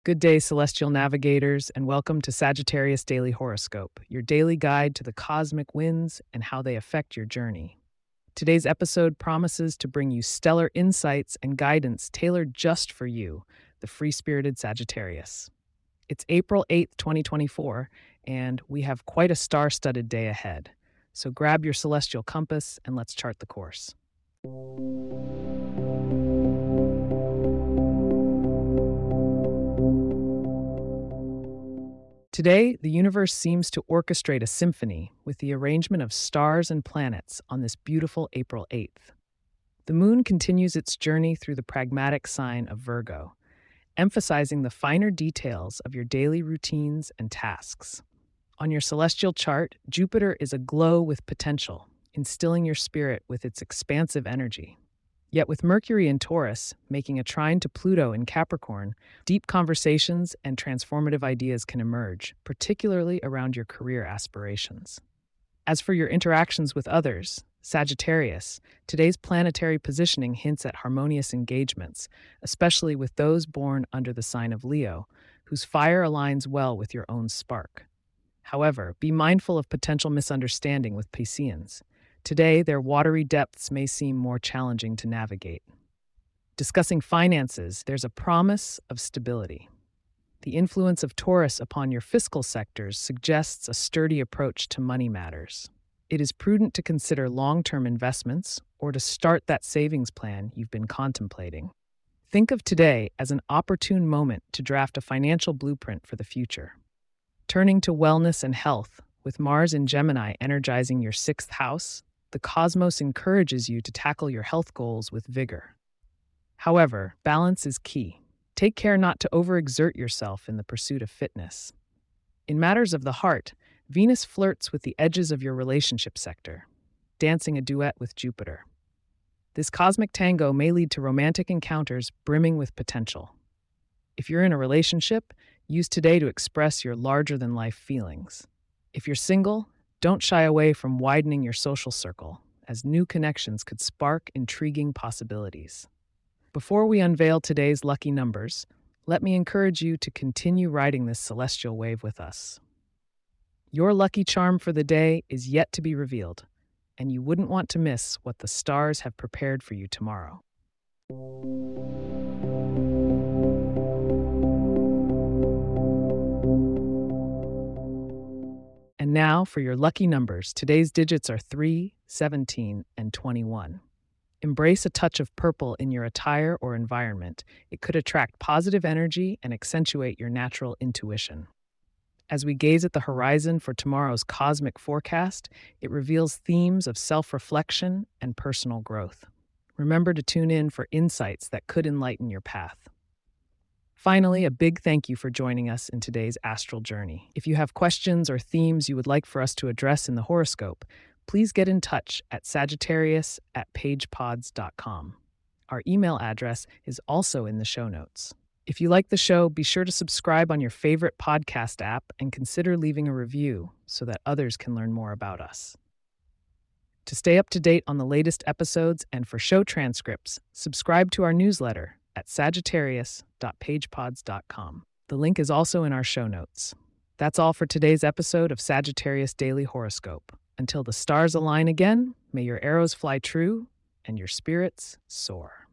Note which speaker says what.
Speaker 1: Good day, celestial navigators, and welcome to Sagittarius Daily Horoscope, your daily guide to the cosmic winds and how they affect your journey. Today's episode promises to bring you stellar insights and guidance tailored just for you, the free spirited Sagittarius. It's April 8th, 2024, and we have quite a star studded day ahead. So grab your celestial compass and let's chart the course. Today, the universe seems to orchestrate a symphony with the arrangement of stars and planets on this beautiful April 8th. The moon continues its journey through the pragmatic sign of Virgo, emphasizing the finer details of your daily routines and tasks. On your celestial chart, Jupiter is aglow with potential, instilling your spirit with its expansive energy. Yet with Mercury in Taurus, making a trine to Pluto in Capricorn, deep conversations and transformative ideas can emerge, particularly around your career aspirations. As for your interactions with others, Sagittarius, today's planetary positioning hints at harmonious engagements, especially with those born under the sign of Leo, whose fire aligns well with your own spark. However, be mindful of potential misunderstanding with Pisceans. Today, their watery depths may seem more challenging to navigate. Discussing finances, there's a promise of stability. The influence of Taurus upon your fiscal sectors suggests a sturdy approach to money matters. It is prudent to consider long-term investments or to start that savings plan you've been contemplating. Think of today as an opportune moment to draft a financial blueprint for the future. Turning to wellness and health, with Mars in Gemini energizing your sixth house, the cosmos encourages you to tackle your health goals with vigor. However, balance is key. Take care not to overexert yourself in the pursuit of fitness. In matters of the heart, Venus flirts with the edges of your relationship sector, dancing a duet with Jupiter. This cosmic tango may lead to romantic encounters brimming with potential. If you're in a relationship, use today to express your larger-than-life feelings. If you're single, don't shy away from widening your social circle, as new connections could spark intriguing possibilities. Before we unveil today's lucky numbers, let me encourage you to continue riding this celestial wave with us. Your lucky charm for the day is yet to be revealed, and you wouldn't want to miss what the stars have prepared for you tomorrow. And now for your lucky numbers. Today's digits are 3, 17, and 21. Embrace a touch of purple in your attire or environment. It could attract positive energy and accentuate your natural intuition. As we gaze at the horizon for tomorrow's cosmic forecast, it reveals themes of self-reflection and personal growth. Remember to tune in for insights that could enlighten your path. Finally, a big thank you for joining us in today's astral journey. If you have questions or themes you would like for us to address in the horoscope, please get in touch at sagittarius@pagepods.com. Our email address is also in the show notes. If you like the show, be sure to subscribe on your favorite podcast app and consider leaving a review so that others can learn more about us. To stay up to date on the latest episodes and for show transcripts, subscribe to our newsletter at sagittarius.pagepods.com. The link is also in our show notes. That's all for today's episode of Sagittarius Daily Horoscope. Until the stars align again, may your arrows fly true and your spirits soar.